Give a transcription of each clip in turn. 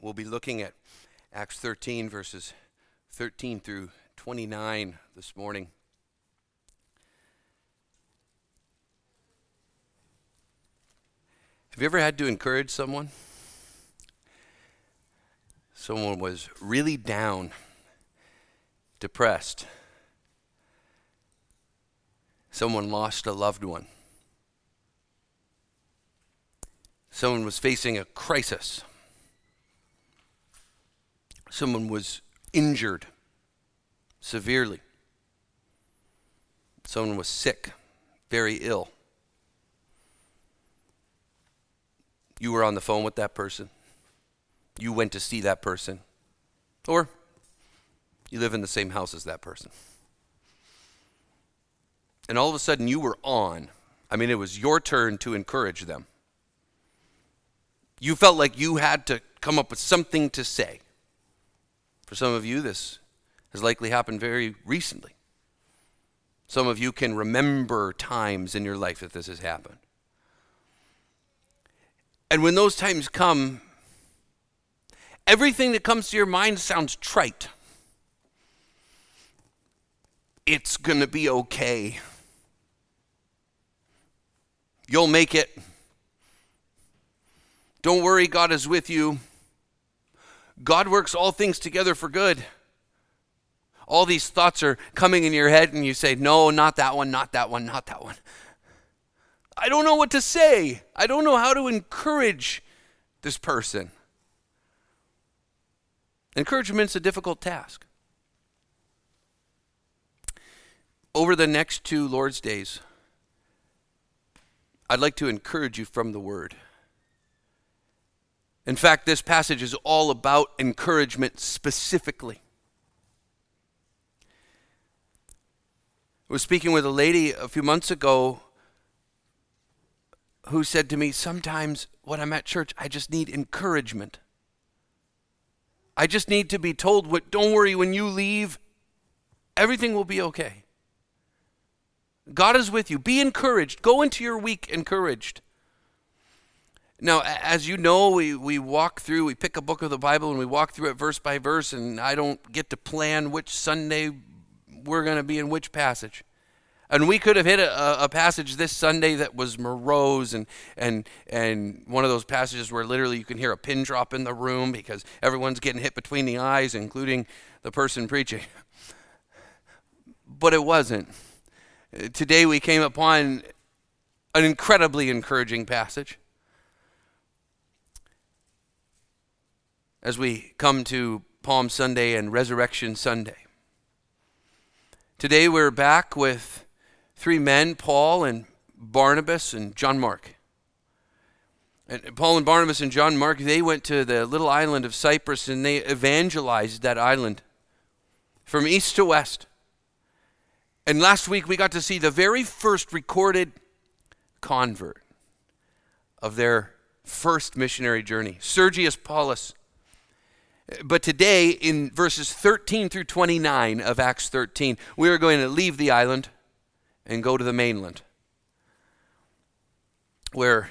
We'll be looking at Acts 13, verses 13 through 29 this morning. Have you ever had to encourage someone? Someone was really down, depressed. Someone lost a loved one. Someone was facing a crisis. Someone was injured severely. Someone was sick, very ill. You were on the phone with that person. You went to see that person. Or you live in the same house as that person. And all of a sudden you were on. It was your turn to encourage them. You felt like you had to come up with something to say. For some of you, this has likely happened very recently. Some of you can remember times in your life that this has happened. And when those times come, everything that comes to your mind sounds trite. It's going to be okay. You'll make it. Don't worry, God is with you. God works all things together for good. All these thoughts are coming in your head and you say, no, not that one, not that one, not that one. I don't know what to say. I don't know how to encourage this person. Encouragement's a difficult task. Over the next 2 Lord's Days, I'd like to encourage you from the Word. In fact, this passage is all about encouragement specifically. I was speaking with a lady a few months ago who said to me, sometimes when I'm at church, I just need encouragement. I just need to be told, don't worry, when you leave, everything will be okay. God is with you. Be encouraged. Go into your week encouraged. Now, as you know, we pick a book of the Bible and we walk through it verse by verse, and I don't get to plan which Sunday we're going to be in which passage. And we could have hit a passage this Sunday that was morose and one of those passages where literally you can hear a pin drop in the room because everyone's getting hit between the eyes, including the person preaching. But it wasn't. Today we came upon an incredibly encouraging passage. As we come to Palm Sunday and Resurrection Sunday. Today we're back with 3 men, Paul and Barnabas and John Mark. And Paul and Barnabas and John Mark, they went to the little island of Cyprus and they evangelized that island from east to west. And last week we got to see the very first recorded convert of their first missionary journey, Sergius Paulus. But today, in verses 13 through 29 of Acts 13, we are going to leave the island and go to the mainland, where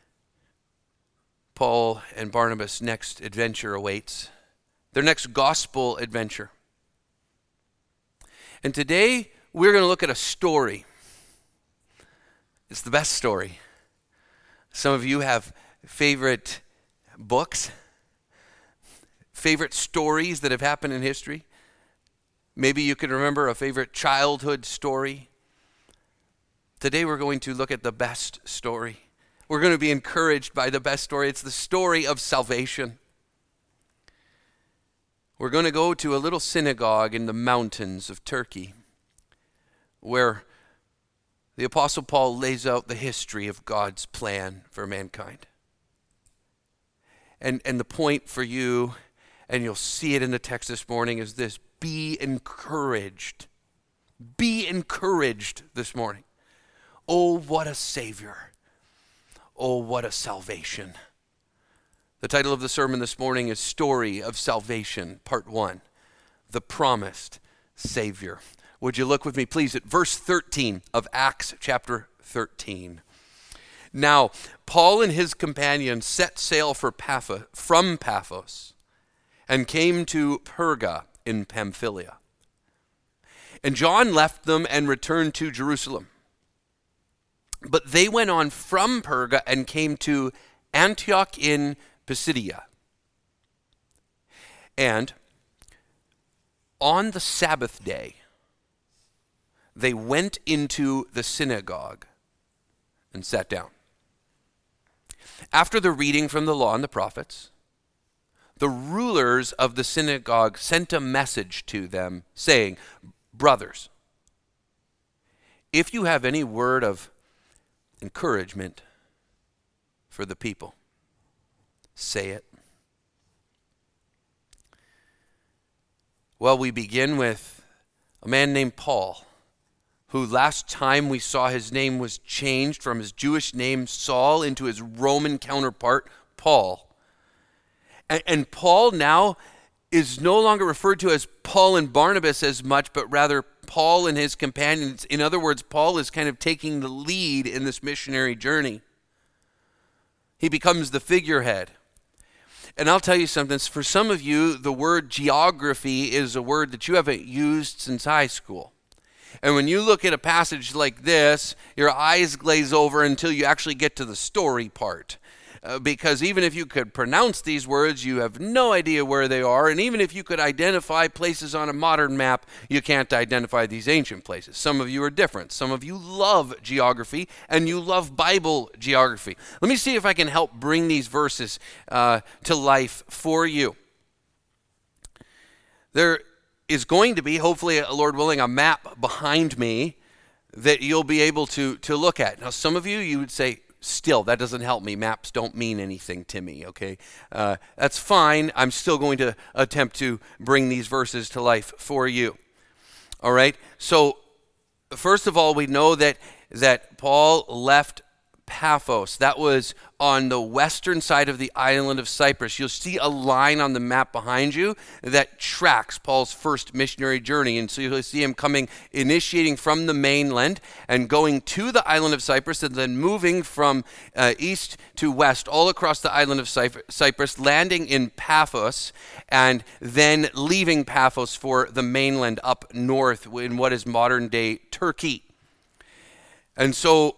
Paul and Barnabas' next adventure awaits, their next gospel adventure. And today, we're going to look at a story. It's the best story. Some of you have favorite books, favorite stories that have happened in history. Maybe you can remember a favorite childhood story. Today we're going to look at the best story. We're going to be encouraged by the best story. It's the story of salvation. We're going to go to a little synagogue in the mountains of Turkey where the Apostle Paul lays out the history of God's plan for mankind. And the point for you, and you'll see it in the text this morning, is this: be encouraged. Be encouraged this morning. Oh, what a Savior. Oh, what a salvation. The title of the sermon this morning is Story of Salvation, Part 1, The Promised Savior. Would you look with me, please, at verse 13 of Acts chapter 13. Now, Paul and his companions set sail from Paphos and came to Perga in Pamphylia. And John left them and returned to Jerusalem. But they went on from Perga and came to Antioch in Pisidia. And on the Sabbath day, they went into the synagogue and sat down. After the reading from the law and the prophets, the rulers of the synagogue sent a message to them saying, "Brothers, if you have any word of encouragement for the people, say it." Well, we begin with a man named Paul, who last time we saw his name was changed from his Jewish name Saul into his Roman counterpart, Paul. And Paul now is no longer referred to as Paul and Barnabas as much, but rather Paul and his companions. In other words, Paul is kind of taking the lead in this missionary journey. He becomes the figurehead. And I'll tell you something, for some of you, the word geography is a word that you haven't used since high school. And when you look at a passage like this, your eyes glaze over until you actually get to the story part. Because even if you could pronounce these words, you have no idea where they are. And even if you could identify places on a modern map, you can't identify these ancient places. Some of you are different. Some of you love geography, and you love Bible geography. Let me see if I can help bring these verses to life for you. There is going to be, hopefully, Lord willing, a map behind me that you'll be able to look at. Now, some of you would say, "Still, that doesn't help me. Maps don't mean anything to me," okay? That's fine. I'm still going to attempt to bring these verses to life for you. All right? So, first of all, we know that Paul left Paphos. That was on the western side of the island of Cyprus. You'll see a line on the map behind you that tracks Paul's first missionary journey. And so you'll see him initiating from the mainland and going to the island of Cyprus and then moving from east to west all across the island of Cyprus, landing in Paphos, and then leaving Paphos for the mainland up north in what is modern-day Turkey. And so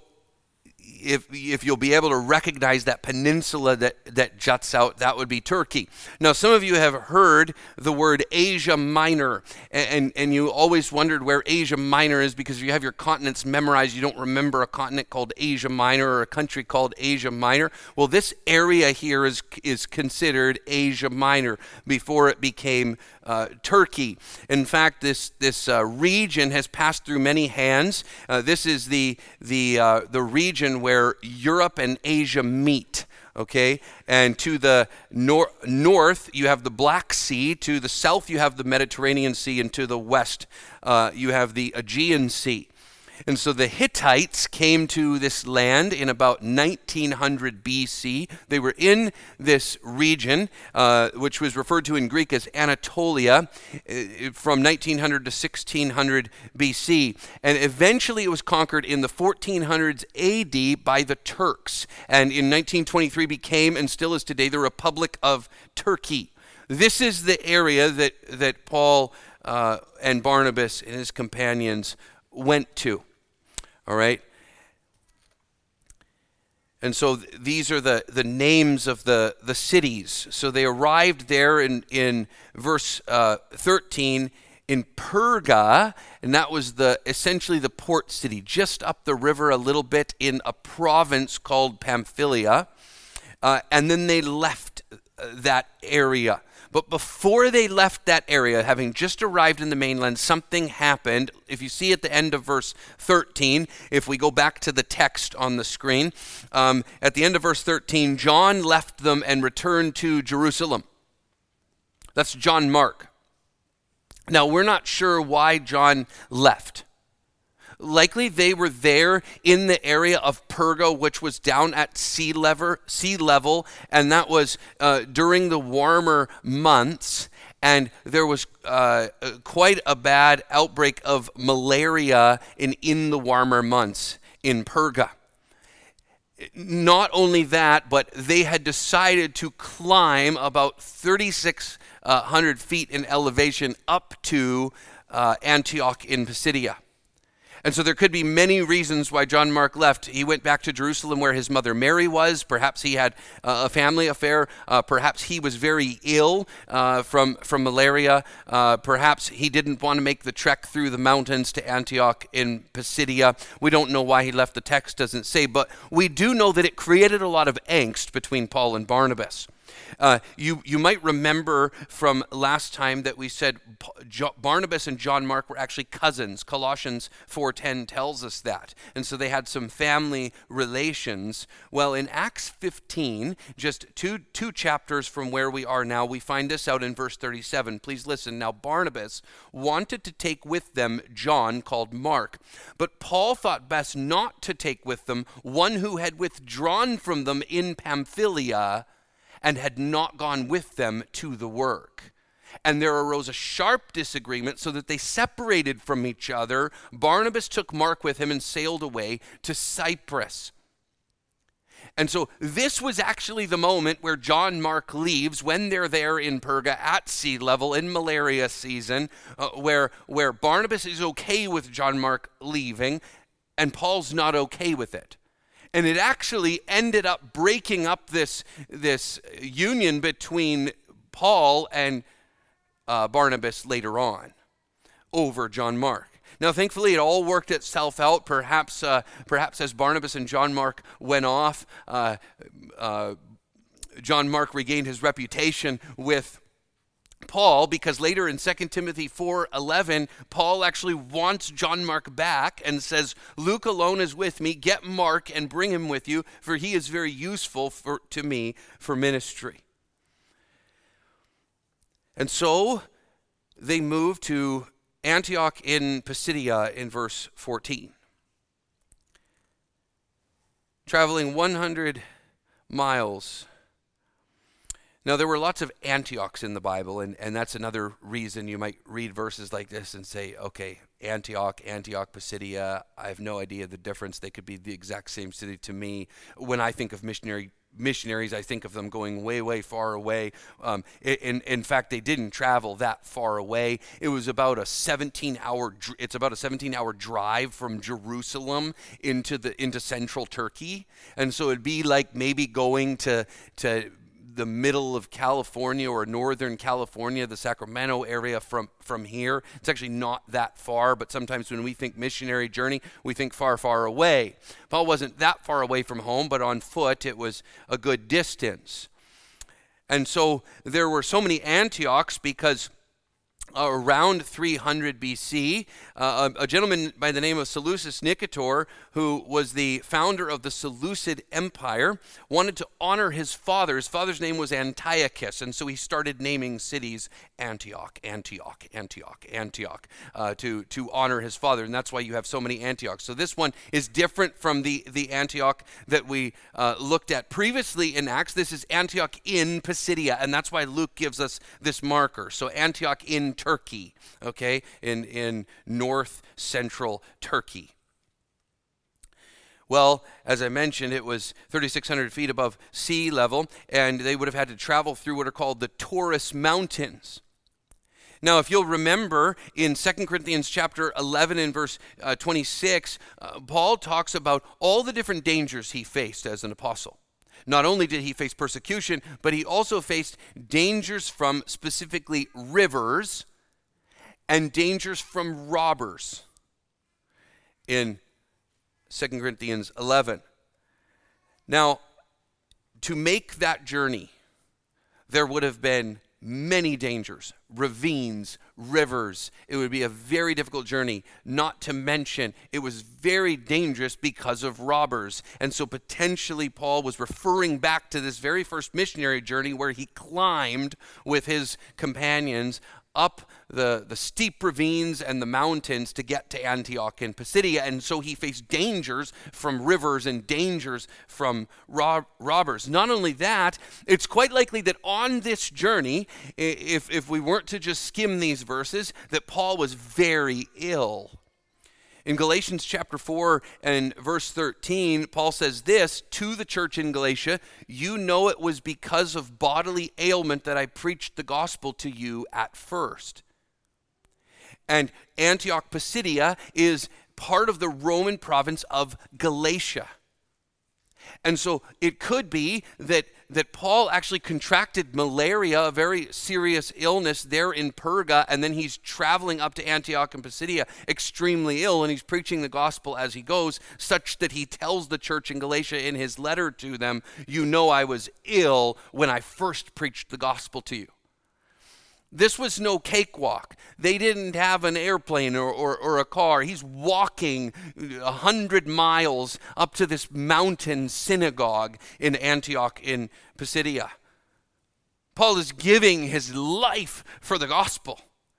if you'll be able to recognize that peninsula that juts out, that would be Turkey. Now, some of you have heard the word Asia Minor, and you always wondered where Asia Minor is because you have your continents memorized. You don't remember a continent called Asia Minor or a country called Asia Minor. Well, this area here is considered Asia Minor before it became Turkey. In fact, this region has passed through many hands. This is the region where Europe and Asia meet. Okay, and to the north you have the Black Sea, to the south you have the Mediterranean Sea, and to the west you have the Aegean Sea. And so the Hittites came to this land in about 1900 BC. They were in this region, which was referred to in Greek as Anatolia, from 1900 to 1600 BC. And eventually it was conquered in the 1400s AD by the Turks. And in 1923 became, and still is today, the Republic of Turkey. This is the area that Paul and Barnabas and his companions went to. All right? And so these are the names of the cities. So they arrived there in verse 13 in Perga, and that was essentially the port city, just up the river a little bit in a province called Pamphylia. And then they left that area. But before they left that area, having just arrived in the mainland, something happened. If you see at the end of verse 13, if we go back to the text on the screen, at the end of verse 13, John left them and returned to Jerusalem. That's John Mark. Now, we're not sure why John left. Likely they were there in the area of Perga, which was down at sea level, and that was during the warmer months, and there was quite a bad outbreak of malaria in the warmer months in Perga. not only that, but they had decided to climb about 3,600 feet in elevation up to Antioch in Pisidia. And so there could be many reasons why John Mark left. He went back to Jerusalem where his mother Mary was. Perhaps he had a family affair. Perhaps he was very ill from malaria. Perhaps he didn't want to make the trek through the mountains to Antioch in Pisidia. We don't know why he left. The text doesn't say, but we do know that it created a lot of angst between Paul and Barnabas. You might remember from last time that we said Barnabas and John Mark were actually cousins. Colossians 4:10 tells us that. And so they had some family relations. Well, in Acts 15, just two chapters from where we are now, we find this out in verse 37. Please listen. Now Barnabas wanted to take with them John, called Mark, but Paul thought best not to take with them one who had withdrawn from them in Pamphylia and had not gone with them to the work. And there arose a sharp disagreement so that they separated from each other. Barnabas took Mark with him and sailed away to Cyprus. And so this was actually the moment where John Mark leaves when they're there in Perga at sea level in malaria season, where Barnabas is okay with John Mark leaving and Paul's not okay with it. And it actually ended up breaking up this union between Paul and Barnabas later on over John Mark. Now, thankfully, it all worked itself out. Perhaps as Barnabas and John Mark went off, John Mark regained his reputation with Paul, because later in 2 Timothy 4:11, Paul actually wants John Mark back and says, Luke alone is with me, get Mark and bring him with you, for he is very useful to me for ministry. And so they moved to Antioch in Pisidia in verse 14. Traveling 100 miles. Now, there were lots of Antiochs in the Bible, and that's another reason you might read verses like this and say, okay, Antioch, Pisidia, I have no idea the difference. They could be the exact same city to me. When I think of missionaries, I think of them going way, way far away. In fact, they didn't travel that far away. It was about a 17-hour drive from Jerusalem into central Turkey. And so it'd be like maybe going to the middle of California or northern California, the Sacramento area from here. It's actually not that far, but sometimes when we think missionary journey, we think far, far away. Paul wasn't that far away from home, but on foot it was a good distance. And so there were so many Antiochs because around 300 BC, a gentleman by the name of Seleucus Nicator, who was the founder of the Seleucid Empire, wanted to honor his father. His father's name was Antiochus, and so he started naming cities Antioch, to honor his father, and that's why you have so many Antiochs. So this one is different from the Antioch that we looked at previously in Acts. This is Antioch in Pisidia, and that's why Luke gives us this marker. So Antioch in Turkey, okay, in north central Turkey. Well, as I mentioned, it was 3,600 feet above sea level, and they would have had to travel through what are called the Taurus Mountains. Now, if you'll remember in 2 Corinthians chapter 11 and verse 26, Paul talks about all the different dangers he faced as an apostle. Not only did he face persecution, but he also faced dangers from specifically rivers and dangers from robbers in 2 Corinthians 11. Now, to make that journey, there would have been many dangers, ravines, rivers. It would be a very difficult journey, not to mention it was very dangerous because of robbers. And so potentially Paul was referring back to this very first missionary journey where he climbed with his companions up the steep ravines and the mountains to get to Antioch in Pisidia. And so he faced dangers from rivers and dangers from robbers. Not only that, it's quite likely that on this journey, if we weren't to just skim these verses, that Paul was very ill. In Galatians chapter 4 and verse 13, Paul says this to the church in Galatia, "You know it was because of bodily ailment that I preached the gospel to you at first." And Antioch Pisidia is part of the Roman province of Galatia. And so it could be that Paul actually contracted malaria, a very serious illness there in Perga, and then he's traveling up to Antioch and Pisidia extremely ill, and he's preaching the gospel as he goes, such that he tells the church in Galatia in his letter to them, "You know I was ill when I first preached the gospel to you." This was no cakewalk. They didn't have an airplane or a car. He's walking 100 miles up to this mountain synagogue in Antioch in Pisidia. Paul is giving his life for the gospel.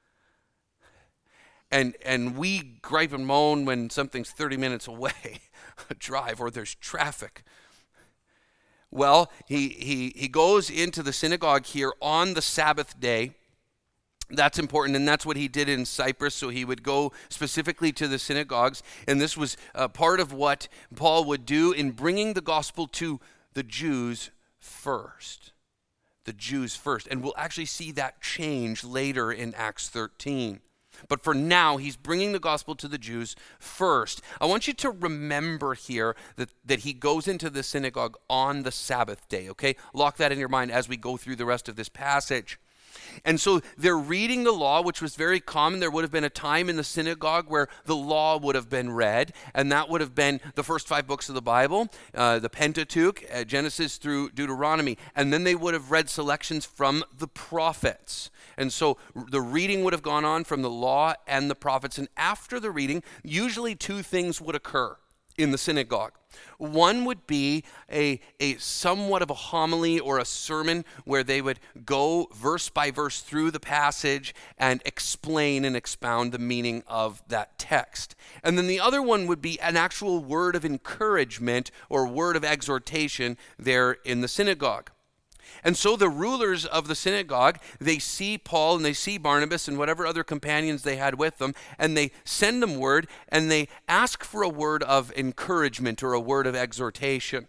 And we gripe and moan when something's 30 minutes away, a drive, or there's traffic. Well, he goes into the synagogue here on the Sabbath day. That's important, and that's what he did in Cyprus. So he would go specifically to the synagogues, and this was part of what Paul would do in bringing the gospel to the Jews first. The Jews first. And we'll actually see that change later in Acts 13. But for now, he's bringing the gospel to the Jews first. I want you to remember here that he goes into the synagogue on the Sabbath day, okay? Lock that in your mind as we go through the rest of this passage. And so they're reading the law, which was very common. There would have been a time in the synagogue where the law would have been read, and that would have been the first 5 books of the Bible, the Pentateuch, Genesis through Deuteronomy. And then they would have read selections from the prophets. And so the reading would have gone on from the law and the prophets. And after the reading, usually 2 things would occur in the synagogue. One would be a somewhat of a homily or a sermon where they would go verse by verse through the passage and explain and expound the meaning of that text. And then the other one would be an actual word of encouragement or word of exhortation there in the synagogue. And so the rulers of the synagogue, they see Paul and they see Barnabas and whatever other companions they had with them, and they send them word and they ask for a word of encouragement or a word of exhortation.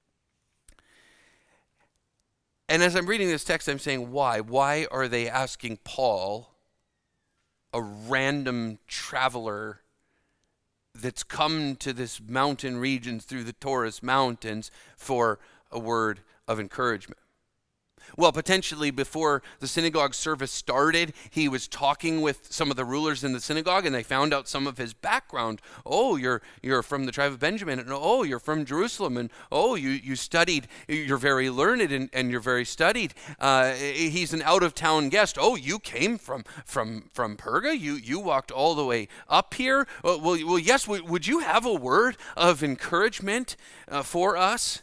And as I'm reading this text, I'm saying, why? Why are they asking Paul, a random traveler that's come to this mountain region through the Taurus Mountains, for a word of encouragement? Well, potentially before the synagogue service started, he was talking with some of the rulers in the synagogue, and they found out some of his background. Oh, you're from the tribe of Benjamin, and oh, you're from Jerusalem, and oh, you studied, you're very learned, and you're very studied. He's an out-of-town guest. Oh, you came from Perga? You walked all the way up here? Well, yes, would you have a word of encouragement for us?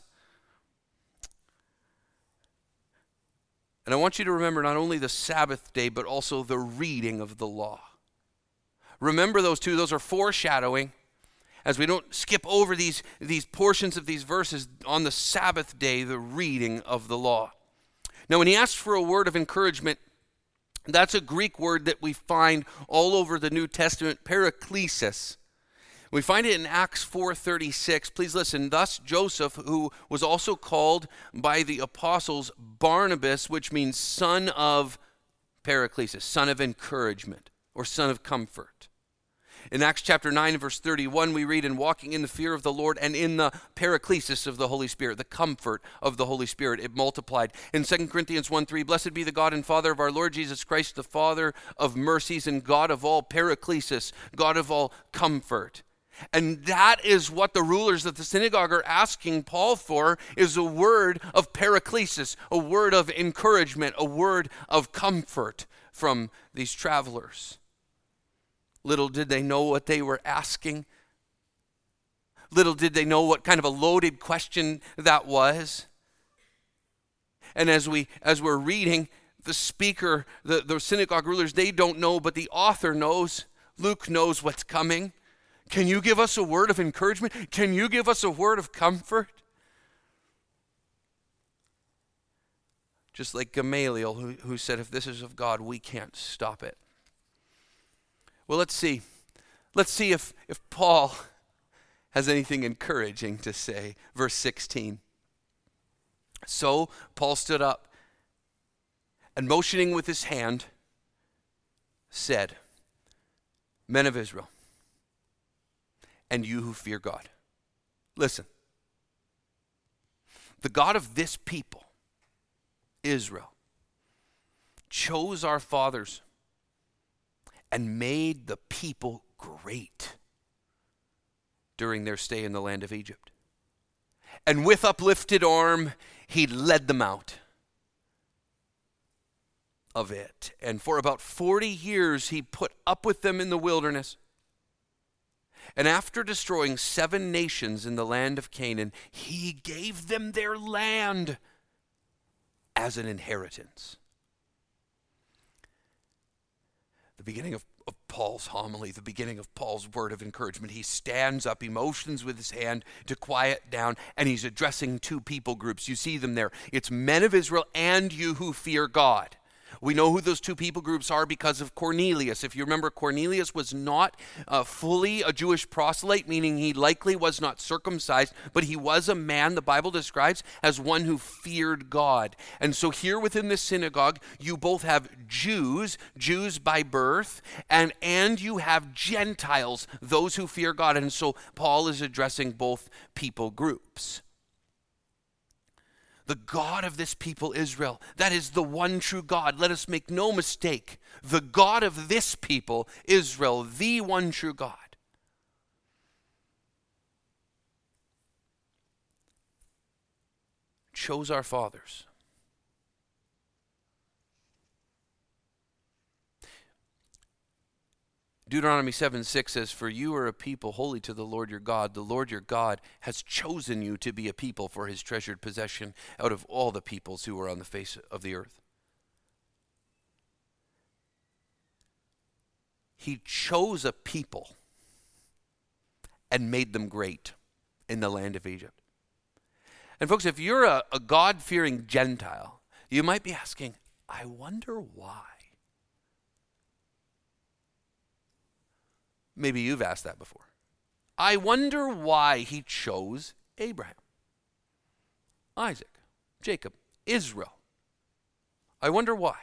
And I want you to remember not only the Sabbath day, but also the reading of the law. Remember those 2. Those are foreshadowing. As we don't skip over these portions of these verses, on the Sabbath day, the reading of the law. Now, when he asks for a word of encouragement, that's a Greek word that we find all over the New Testament, paraklesis. We find it in Acts 4:36. Please listen. Thus Joseph, who was also called by the apostles Barnabas, which means son of paraklesis, son of encouragement, or son of comfort. In Acts chapter 9 verse 31, we read, "And walking in the fear of the Lord and in the paraklesis of the Holy Spirit," the comfort of the Holy Spirit, it multiplied. In 2 Corinthians 1:3, "Blessed be the God and Father of our Lord Jesus Christ, the Father of mercies and God of all paraklesis," God of all comfort. And that is what the rulers of the synagogue are asking Paul for, is a word of paraklesis, a word of encouragement, a word of comfort from these travelers. Little did they know what they were asking. Little did they know what kind of a loaded question that was. And as we're reading, the speaker, the synagogue rulers, they don't know, but the author knows. Luke knows what's coming. Can you give us a word of encouragement? Can you give us a word of comfort? Just like Gamaliel, who said, if this is of God, we can't stop it. Well, let's see. Let's see if Paul has anything encouraging to say. Verse 16. So Paul stood up and motioning with his hand said, Men of Israel, and you who fear God, listen. The God of this people, Israel, chose our fathers and made the people great during their stay in the land of Egypt. And with uplifted arm, he led them out of it. And for about 40 years, he put up with them in the wilderness. And after destroying 7 nations in the land of Canaan, he gave them their land as an inheritance. The beginning of Paul's homily, the beginning of Paul's word of encouragement. He stands up, he motions with his hand to quiet down, and he's addressing 2 people groups. You see them there. It's men of Israel and you who fear God. We know who those 2 people groups are because of Cornelius. If you remember, Cornelius was not fully a Jewish proselyte, meaning he likely was not circumcised, but he was a man the Bible describes as one who feared God. And so here within the synagogue, you both have Jews by birth, and you have Gentiles, those who fear God. And so Paul is addressing both people groups. The God of this people, Israel, that is the one true God. Let us make no mistake. The God of this people, Israel, the one true God. Chose our fathers. Deuteronomy 7:6 says, For you are a people holy to the Lord your God. The Lord your God has chosen you to be a people for his treasured possession out of all the peoples who are on the face of the earth. He chose a people and made them great in the land of Egypt. And folks, if you're a God-fearing Gentile, you might be asking, I wonder why. Maybe you've asked that before. I wonder why he chose Abraham, Isaac, Jacob, Israel. I wonder why.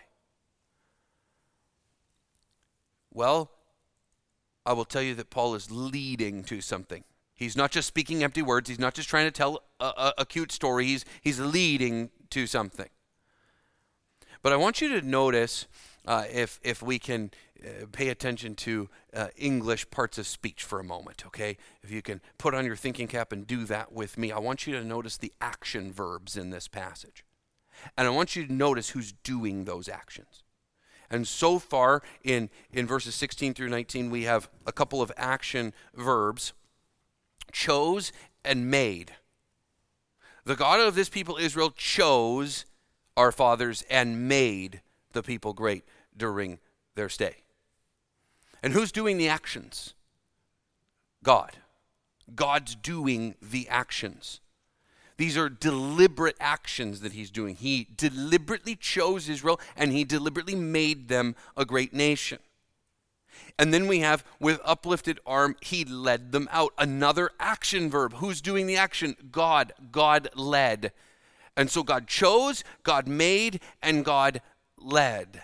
Well, I will tell you that Paul is leading to something. He's not just speaking empty words. He's not just trying to tell a cute story. He's leading to something. But I want you to notice, if we can pay attention to English parts of speech for a moment, okay? If you can put on your thinking cap and do that with me, I want you to notice the action verbs in this passage. And I want you to notice who's doing those actions. And so far in verses 16 through 19, we have a couple of action verbs, chose and made. The God of this people, Israel, chose our fathers and made the people great during their stay. And who's doing the actions? God. God's doing the actions. These are deliberate actions that he's doing. He deliberately chose Israel and he deliberately made them a great nation. And then we have, with uplifted arm, he led them out. Another action verb. Who's doing the action? God. God led. And so God chose, God made, and God led.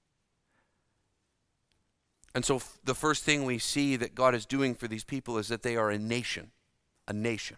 And so the first thing we see that God is doing for these people is that they are a nation. A nation.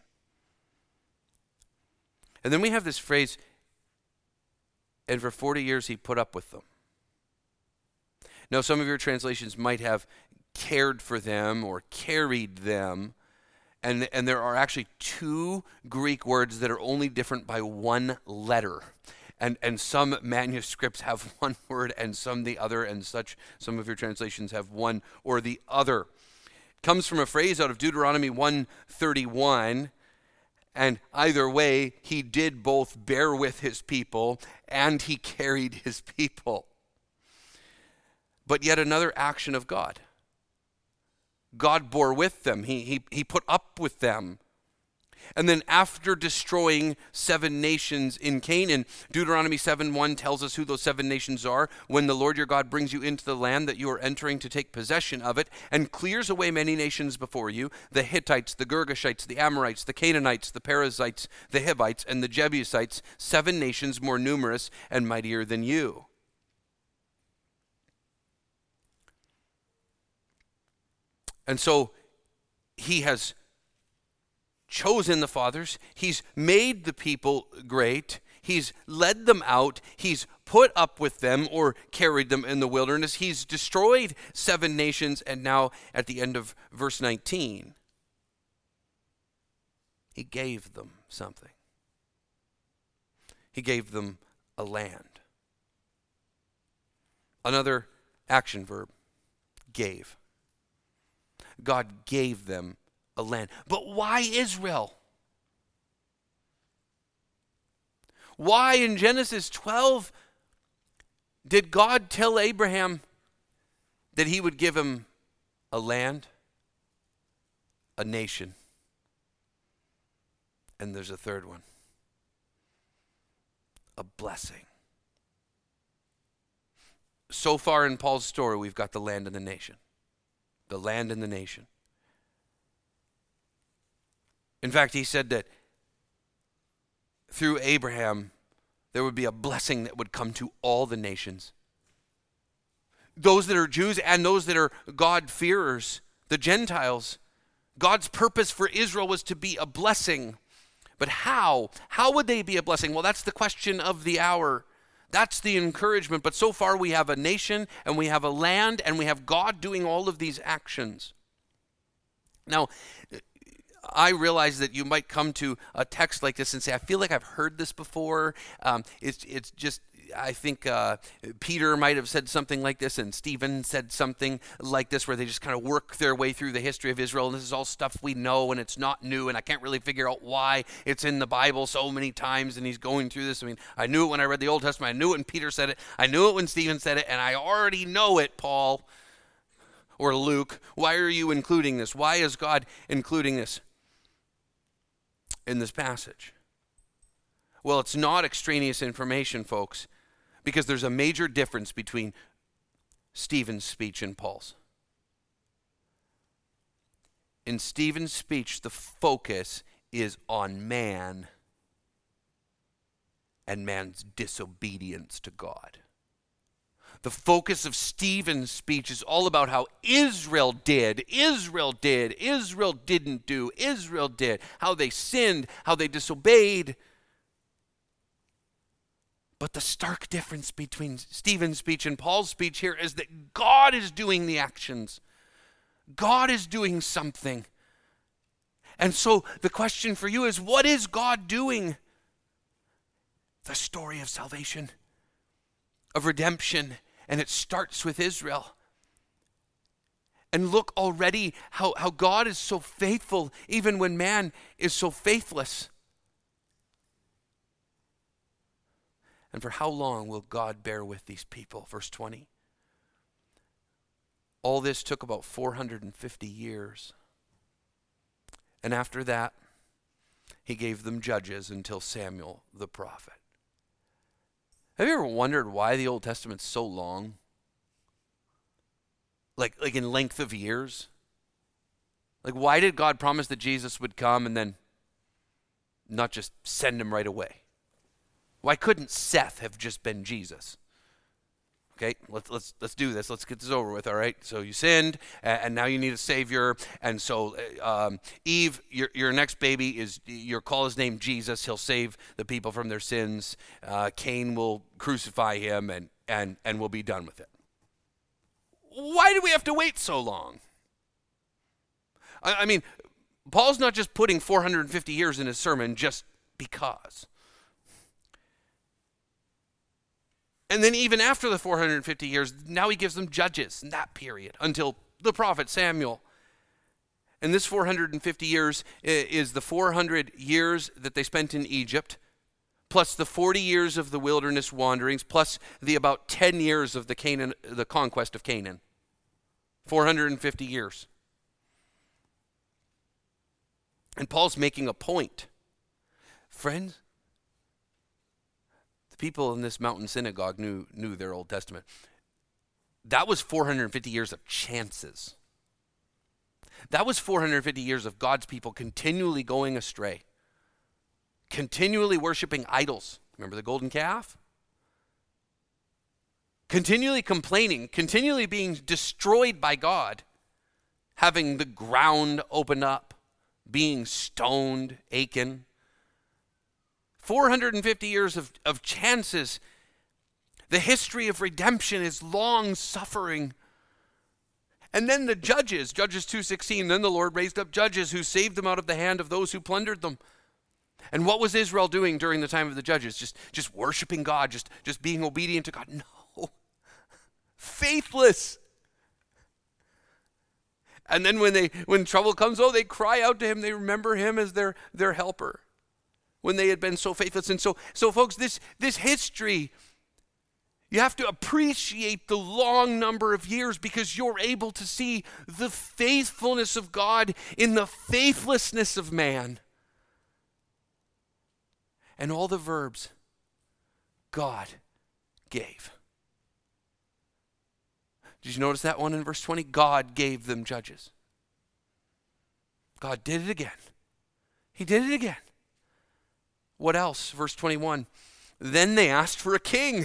And then we have this phrase, and for 40 years he put up with them. Now, some of your translations might have cared for them or carried them. And there are actually 2 Greek words that are only different by 1 letter. And some manuscripts have 1 word and some the other, and some of your translations have one or the other. It comes from a phrase out of Deuteronomy 1:31, and either way, he did both bear with his people and he carried his people. But yet another action of God. God bore with them. He put up with them. And then after destroying 7 nations in Canaan, Deuteronomy 7:1 tells us who those 7 nations are. When the Lord your God brings you into the land that you are entering to take possession of it, and clears away many nations before you, the Hittites, the Girgashites, the Amorites, the Canaanites, the Perizzites, the Hivites, and the Jebusites, 7 nations more numerous and mightier than you. And so he has chosen the fathers. He's made the people great. He's led them out. He's put up with them or carried them in the wilderness. He's destroyed 7 nations. And now at the end of verse 19, he gave them something. He gave them a land. Another action verb, gave. God gave them a land. But why Israel? Why in Genesis 12 did God tell Abraham that he would give him a land, a nation, and there's a third one, a blessing? So far in Paul's story, we've got the land and the nation. The land and the nation. In fact, he said that through Abraham, there would be a blessing that would come to all the nations. Those that are Jews and those that are God-fearers, the Gentiles. God's purpose for Israel was to be a blessing. But how? How would they be a blessing? Well, that's the question of the hour. That's the encouragement. But so far we have a nation and we have a land and we have God doing all of these actions. Now, I realize that you might come to a text like this and say, I feel like I've heard this before. It's just, I think Peter might have said something like this, and Stephen said something like this, where they just kind of work their way through the history of Israel, and this is all stuff we know, and it's not new, and I can't really figure out why it's in the Bible so many times, and he's going through this. I mean, I knew it when I read the Old Testament. I knew it when Peter said it. I knew it when Stephen said it, and I already know it, Paul or Luke. Why are you including this? Why is God including this in this passage? Well, it's not extraneous information, folks, because there's a major difference between Stephen's speech and Paul's. In Stephen's speech, the focus is on man and man's disobedience to God. The focus of Stephen's speech is all about how Israel did, Israel didn't do, Israel did, how they sinned, how they disobeyed. But the stark difference between Stephen's speech and Paul's speech here is that God is doing the actions. God is doing something. And so the question for you is, what is God doing? The story of salvation, of redemption, and it starts with Israel. And look already how God is so faithful even when man is so faithless. And for how long will God bear with these people? Verse 20. All this took about 450 years. And after that, he gave them judges until Samuel the prophet. Have you ever wondered why the Old Testament's so long? Like in length of years? Like, why did God promise that Jesus would come and then not just send him right away? Why couldn't Seth have just been Jesus? Okay, let's do this. Let's get this over with, all right? So you sinned, and now you need a Savior. And so Eve, your next baby, you'll call his name Jesus. He'll save the people from their sins. Cain will crucify him, and we'll be done with it. Why do we have to wait so long? I mean, Paul's not just putting 450 years in his sermon just because. And then even after the 450 years, now he gives them judges in that period until the prophet Samuel. And this 450 years is the 400 years that they spent in Egypt, plus the 40 years of the wilderness wanderings, plus the about 10 years of the conquest of Canaan. 450 years. And Paul's making a point. Friends, the people in this mountain synagogue knew their Old Testament. That was 450 years of chances. That was 450 years of God's people continually going astray, continually worshiping idols. Remember the golden calf? Continually complaining, continually being destroyed by God, having the ground open up, being stoned, Achan. 450 years of chances. The history of redemption is long suffering. And then the judges, Judges 2:16, then the Lord raised up judges who saved them out of the hand of those who plundered them. And what was Israel doing during the time of the judges? Just worshiping God, just being obedient to God? No. Faithless. And then when trouble comes, they cry out to him. They remember him as their helper when they had been so faithless. And so folks, this history, you have to appreciate the long number of years because you're able to see the faithfulness of God in the faithlessness of man. And all the verbs God gave. Did you notice that one in verse 20? God gave them judges. God did it again. He did it again. What else? Verse 21. Then they asked for a king.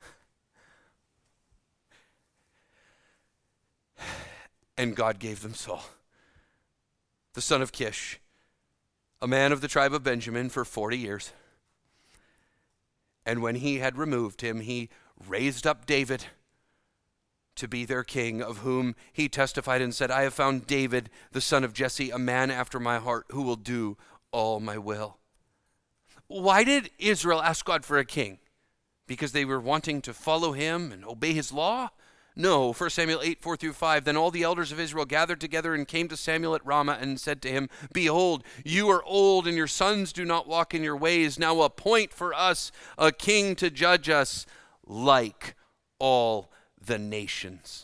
And God gave them Saul, the son of Kish, a man of the tribe of Benjamin, for 40 years. And when he had removed him, he raised up David to be their king, of whom he testified and said, I have found David, the son of Jesse, a man after my heart, who will do all my will. Why did Israel ask God for a king? Because they were wanting to follow him and obey his law? No, 1 Samuel 8, 4-5, then all the elders of Israel gathered together and came to Samuel at Ramah and said to him, Behold, you are old and your sons do not walk in your ways. Now appoint for us a king to judge us like all the nations.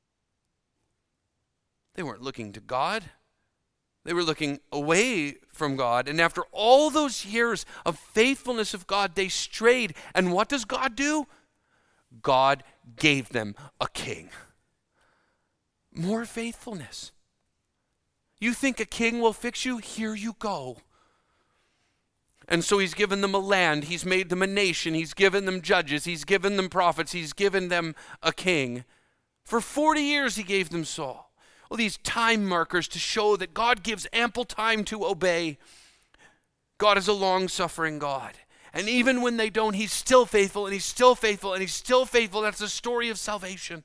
They weren't looking to God. They were looking away from God. And after all those years of faithfulness of God, they strayed. And what does God do? God gave them a king. More faithfulness. You think a king will fix you? Here you go. And so he's given them a land. He's made them a nation. He's given them judges. He's given them prophets. He's given them a king. For 40 years he gave them Saul. Well, these time markers to show that God gives ample time to obey. God is a long-suffering God. And even when they don't, he's still faithful, and he's still faithful, and he's still faithful. That's the story of salvation.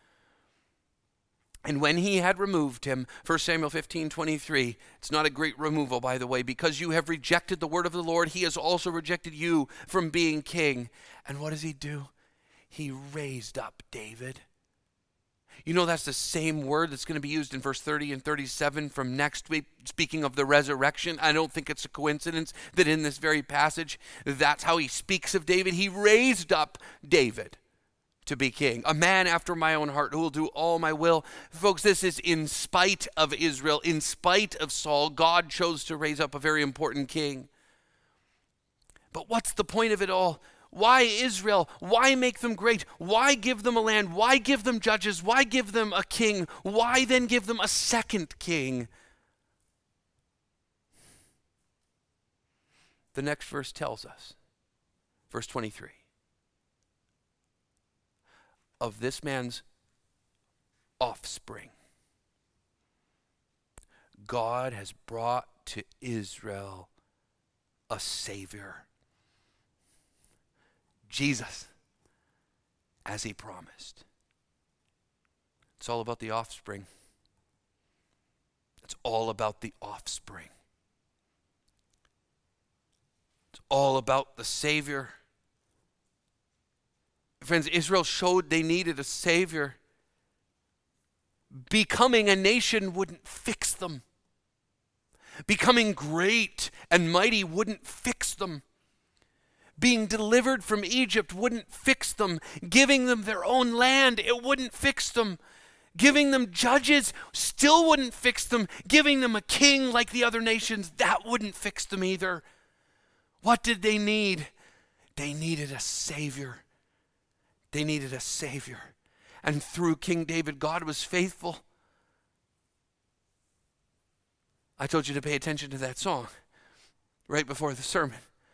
And when he had removed him, 1 Samuel 15:23, it's not a great removal, by the way, because you have rejected the word of the Lord, he has also rejected you from being king. And what does he do? He raised up David. You know, that's the same word that's going to be used in verse 30 and 37 from next week, speaking of the resurrection. I don't think it's a coincidence that in this very passage, that's how he speaks of David. He raised up David to be king, a man after my own heart who will do all my will. Folks, this is in spite of Israel, in spite of Saul. God chose to raise up a very important king. But what's the point of it all? Why Israel? Why make them great? Why give them a land? Why give them judges? Why give them a king? Why then give them a second king? The next verse tells us, verse 23, of this man's offspring, God has brought to Israel a Savior. Jesus, as he promised. It's all about the offspring. It's all about the offspring. It's all about the Savior. Friends, Israel showed they needed a Savior. Becoming a nation wouldn't fix them. Becoming great and mighty wouldn't fix them. Being delivered from Egypt wouldn't fix them. Giving them their own land, it wouldn't fix them. Giving them judges still wouldn't fix them. Giving them a king like the other nations, that wouldn't fix them either. What did they need? They needed a Savior. They needed a Savior. And through King David, God was faithful. I told you to pay attention to that song right before the sermon.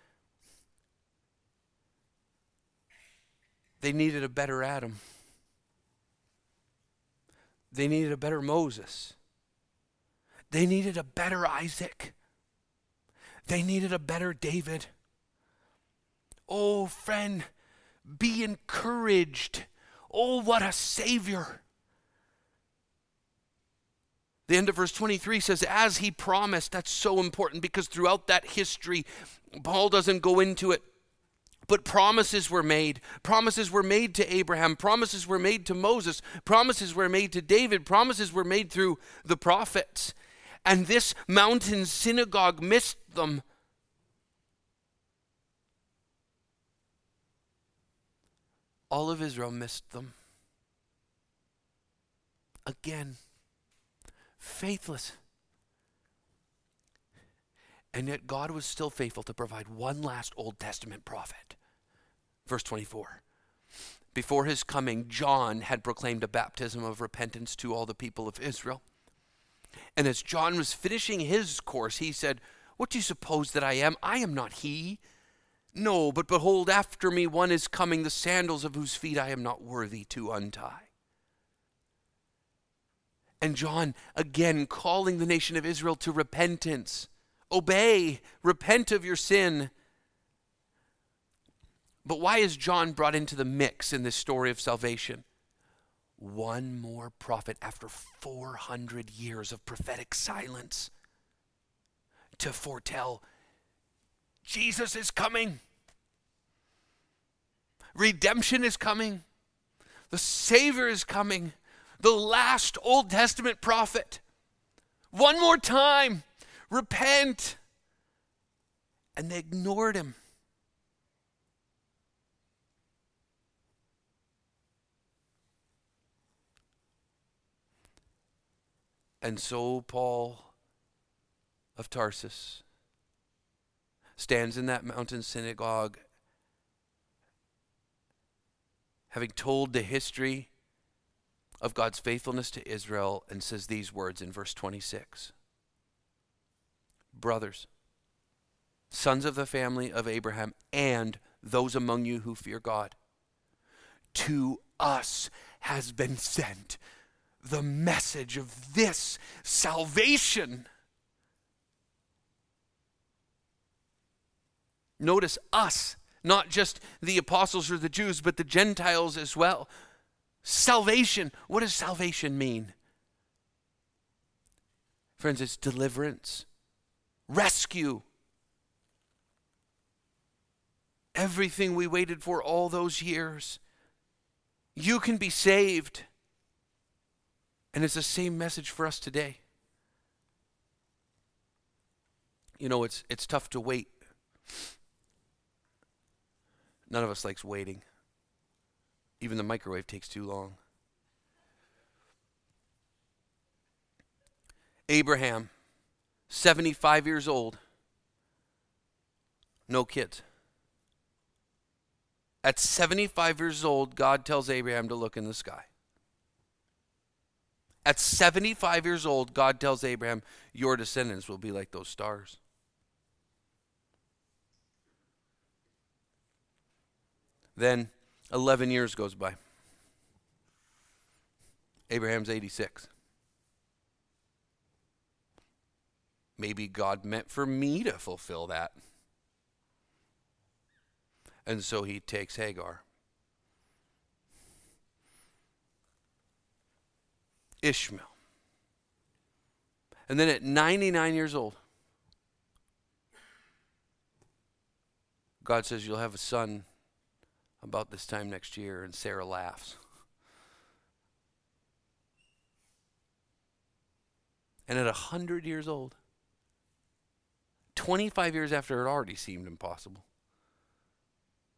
They needed a better Adam. They needed a better Moses. They needed a better Isaac. They needed a better David. Oh, friend, be encouraged. Oh, what a Savior. The end of verse 23 says, as he promised. That's so important because throughout that history, Paul doesn't go into it, but promises were made. Promises were made to Abraham. Promises were made to Moses. Promises were made to David. Promises were made through the prophets. And this mountain synagogue missed them. All of Israel missed them. Again, faithless. And yet God was still faithful to provide one last Old Testament prophet. Verse 24. Before his coming, John had proclaimed a baptism of repentance to all the people of Israel. And as John was finishing his course, he said, what do you suppose that I am? I am not he. No, but behold, after me one is coming, the sandals of whose feet I am not worthy to untie. And John, again, calling the nation of Israel to repentance. Obey, repent of your sin. But why is John brought into the mix in this story of salvation? One more prophet after 400 years of prophetic silence to foretell Jesus is coming. Redemption is coming. The Savior is coming. The last Old Testament prophet. One more time. Repent. And they ignored him. And so Paul of Tarsus stands in that mountain synagogue, having told the history of God's faithfulness to Israel, and says these words in verse 26. Brothers, sons of the family of Abraham, and those among you who fear God, to us has been sent the message of this salvation. Notice us, not just the apostles or the Jews, but the Gentiles as well. Salvation. What does salvation mean? Friends, it's deliverance, rescue. Everything we waited for all those years. You can be saved. And it's the same message for us today. You know, it's tough to wait. None of us likes waiting. Even the microwave takes too long. Abraham, 75 years old, no kids. At 75 years old, God tells Abraham to look in the sky. At 75 years old, God tells Abraham, your descendants will be like those stars. Then 11 years goes by. Abraham's 86. Maybe God meant for me to fulfill that. And so he takes Hagar. Ishmael. And then at 99 years old, God says, you'll have a son about this time next year, and Sarah laughs. And at 100 years old, 25 years after it already seemed impossible,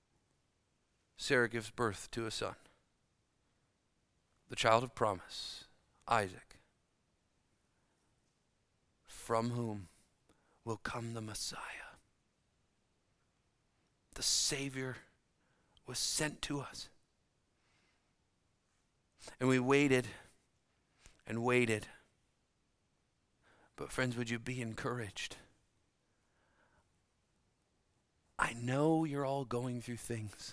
Sarah gives birth to a son, the child of promise, Isaac, from whom will come the Messiah. The Savior was sent to us. And we waited and waited. But friends, would you be encouraged? I know you're all going through things.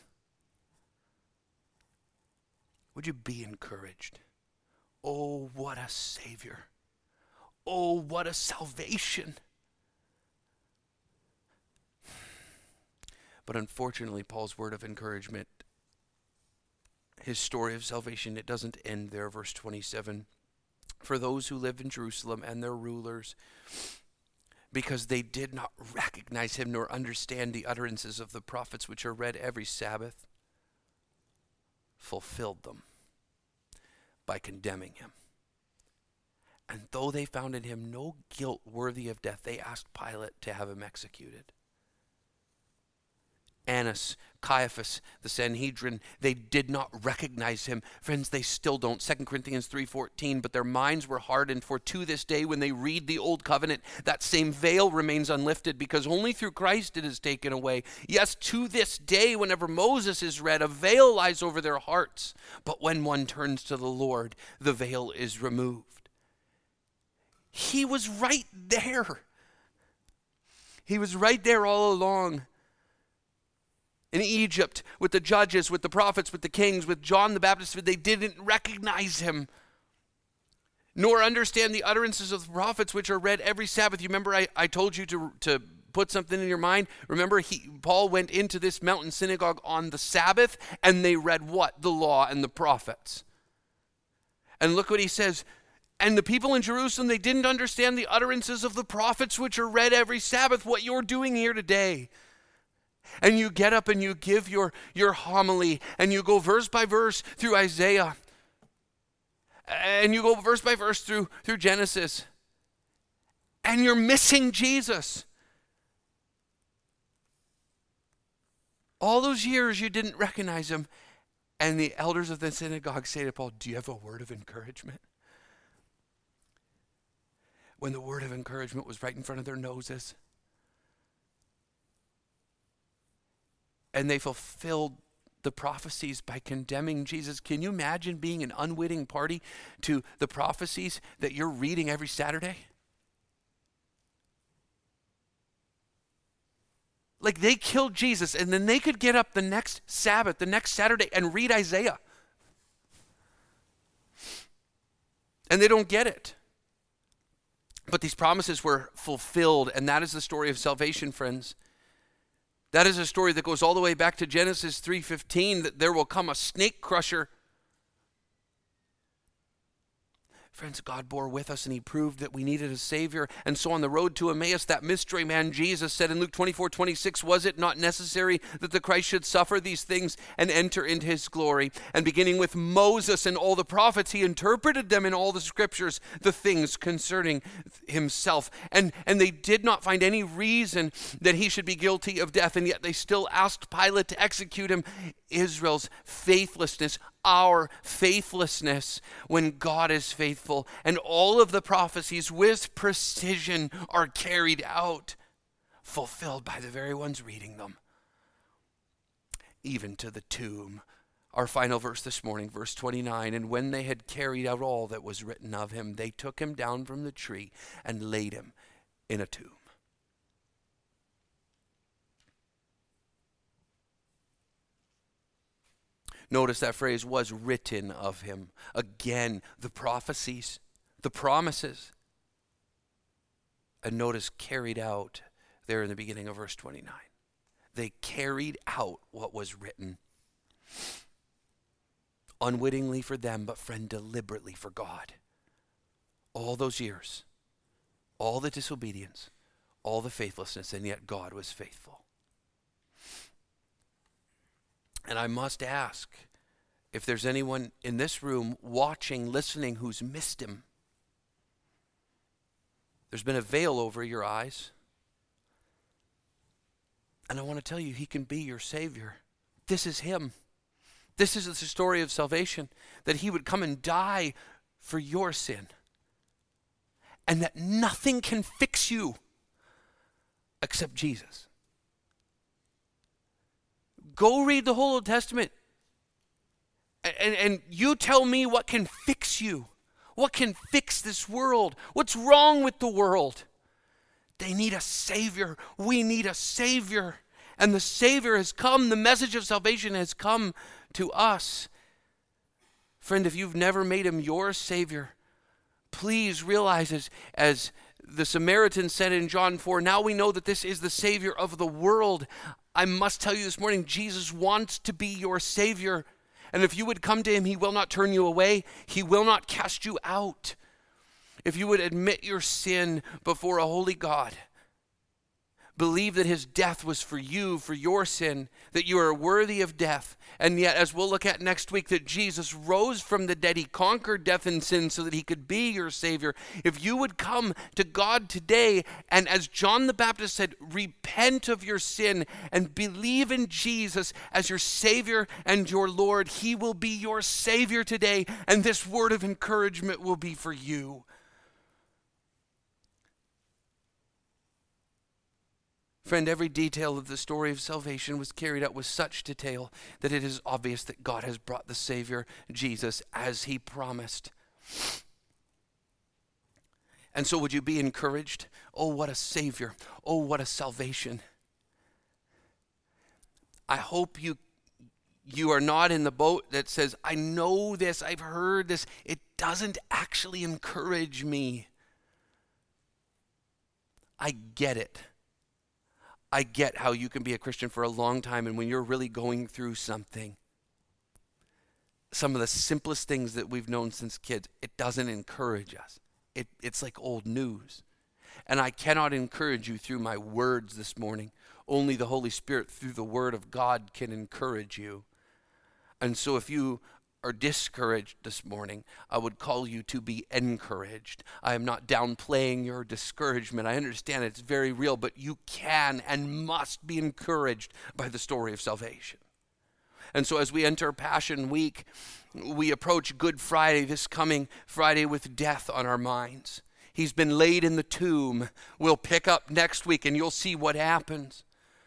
Would you be encouraged? Oh, what a Savior. Oh, what a salvation. But unfortunately, Paul's word of encouragement, his story of salvation, it doesn't end there. Verse 27, for those who live in Jerusalem and their rulers, because they did not recognize him nor understand the utterances of the prophets which are read every Sabbath, fulfilled them by condemning him. And though they found in him no guilt worthy of death, they asked Pilate to have him executed. Annas, Caiaphas, the Sanhedrin, they did not recognize him. Friends, they still don't. 2 Corinthians 3:14, but their minds were hardened, for to this day when they read the old covenant, that same veil remains unlifted, because only through Christ it is taken away. Yes, to this day, whenever Moses is read, a veil lies over their hearts. But when one turns to the Lord, the veil is removed. He was right there. He was right there all along. In Egypt, with the judges, with the prophets, with the kings, with John the Baptist, they didn't recognize him, nor understand the utterances of the prophets, which are read every Sabbath. You remember I told you to put something in your mind? Remember, Paul went into this mountain synagogue on the Sabbath, and they read what? The law and the prophets. And look what he says. And the people in Jerusalem, they didn't understand the utterances of the prophets, which are read every Sabbath, what you're doing here today. And you get up and you give your homily, and you go verse by verse through Isaiah, and you go verse by verse through Genesis, and you're missing Jesus. All those years you didn't recognize him, and the elders of the synagogue say to Paul, do you have a word of encouragement? When the word of encouragement was right in front of their noses. And they fulfilled the prophecies by condemning Jesus. Can you imagine being an unwitting party to the prophecies that you're reading every Saturday? Like, they killed Jesus, and then they could get up the next Sabbath, the next Saturday, and read Isaiah. And they don't get it. But these promises were fulfilled, and that is the story of salvation, friends. That is a story that goes all the way back to Genesis 3:15, that there will come a snake crusher. Friends, God bore with us, and he proved that we needed a Savior. And so on the road to Emmaus, that mystery man Jesus said in Luke 24:26, was it not necessary that the Christ should suffer these things and enter into his glory? And beginning with Moses and all the prophets, he interpreted them in all the scriptures, the things concerning himself. And they did not find any reason that he should be guilty of death, and yet they still asked Pilate to execute him. Israel's faithlessness, our faithlessness when God is faithful, and all of the prophecies with precision are carried out, fulfilled by the very ones reading them, even to the tomb. Our final verse this morning, verse 29, and when they had carried out all that was written of him, they took him down from the tree and laid him in a tomb. Notice that phrase, was written of him. Again, the prophecies, the promises. And notice carried out there in the beginning of verse 29. They carried out what was written. Unwittingly for them, but friend, deliberately for God. All those years, all the disobedience, all the faithlessness, and yet God was faithful. And I must ask if there's anyone in this room watching, listening, who's missed him. There's been a veil over your eyes. And I want to tell you, he can be your Savior. This is him. This is the story of salvation, that he would come and die for your sin, and that nothing can fix you except Jesus. Go read the whole Old Testament, and you tell me what can fix you. What can fix this world? What's wrong with the world? They need a Savior. We need a Savior. And the Savior has come. The message of salvation has come to us. Friend, if you've never made him your Savior, please realize, as the Samaritan said in John 4, now we know that this is the Savior of the world. I must tell you this morning, Jesus wants to be your Savior. And if you would come to him, he will not turn you away. He will not cast you out. If you would admit your sin before a holy God, believe that his death was for you, for your sin, that you are worthy of death. And yet, as we'll look at next week, that Jesus rose from the dead. He conquered death and sin so that he could be your Savior. If you would come to God today, and as John the Baptist said, repent of your sin and believe in Jesus as your Savior and your Lord, he will be your Savior today, and this word of encouragement will be for you. Friend, every detail of the story of salvation was carried out with such detail that it is obvious that God has brought the Savior, Jesus, as he promised. And so would you be encouraged? Oh, what a Savior. Oh, what a salvation. I hope you are not in the boat that says, I know this, I've heard this. It doesn't actually encourage me. I get it. I get how you can be a Christian for a long time, and when you're really going through something, some of the simplest things that we've known since kids, it doesn't encourage us. It's like old news. And I cannot encourage you through my words this morning. Only the Holy Spirit through the Word of God can encourage you. And so if you are discouraged this morning, I would call you to be encouraged. I am not downplaying your discouragement. I understand it's very real, but you can and must be encouraged by the story of salvation. And so as we enter Passion Week, we approach Good Friday, this coming Friday, with death on our minds. He's been laid in the tomb. We'll pick up next week and you'll see what happens.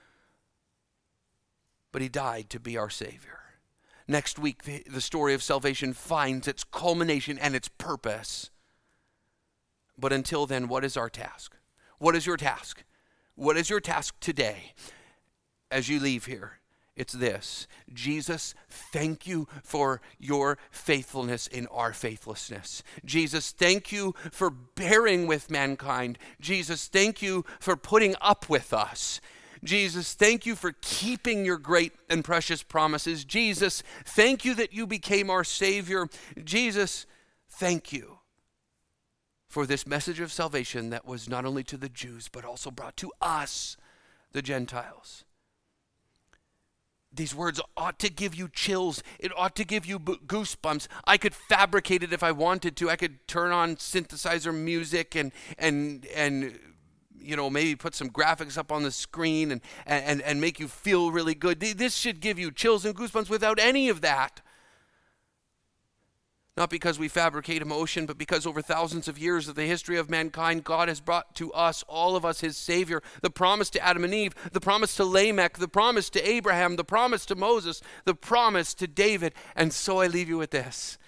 But he died to be our Savior. Next week, the story of salvation finds its culmination and its purpose. But until then, what is our task? What is your task? What is your task today as you leave here? It's this: Jesus, thank you for your faithfulness in our faithlessness. Jesus, thank you for bearing with mankind. Jesus, thank you for putting up with us. Jesus, thank you for keeping your great and precious promises. Jesus, thank you that you became our Savior. Jesus, thank you for this message of salvation that was not only to the Jews, but also brought to us, the Gentiles. These words ought to give you chills. It ought to give you goosebumps. I could fabricate it if I wanted to. I could turn on synthesizer music and maybe put some graphics up on the screen and make you feel really good. This should give you chills and goosebumps without any of that. Not because we fabricate emotion, but because over thousands of years of the history of mankind, God has brought to us, all of us, his Savior. The promise to Adam and Eve, the promise to Lamech, the promise to Abraham, the promise to Moses, the promise to David. And so I leave you with this.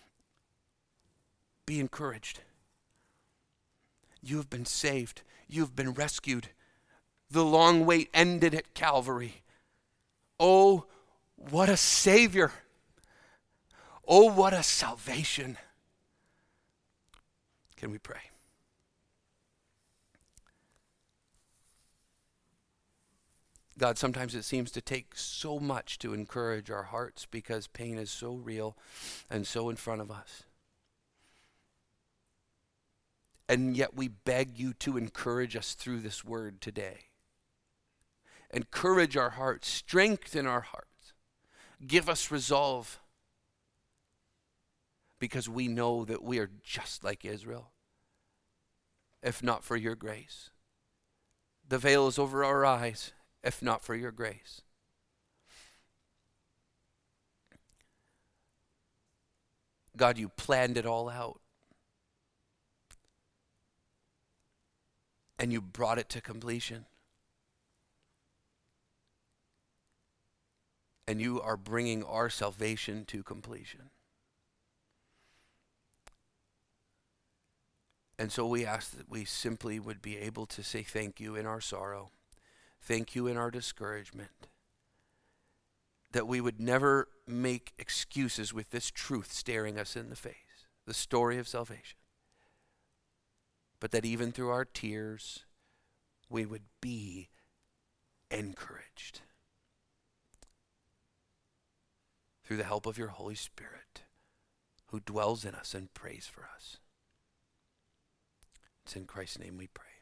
Be encouraged. You have been saved. You've been rescued. The long wait ended at Calvary. Oh, what a Savior. Oh, what a salvation. Can we pray? God, sometimes it seems to take so much to encourage our hearts because pain is so real and so in front of us. And yet we beg you to encourage us through this word today. Encourage our hearts, strengthen our hearts, give us resolve, because we know that we are just like Israel, if not for your grace. The veil is over our eyes, if not for your grace. God, you planned it all out. And you brought it to completion. And you are bringing our salvation to completion. And so we ask that we simply would be able to say thank you in our sorrow, thank you in our discouragement, that we would never make excuses with this truth staring us in the face, the story of salvation, but that even through our tears, we would be encouraged through the help of your Holy Spirit, who dwells in us and prays for us. It's in Christ's name we pray.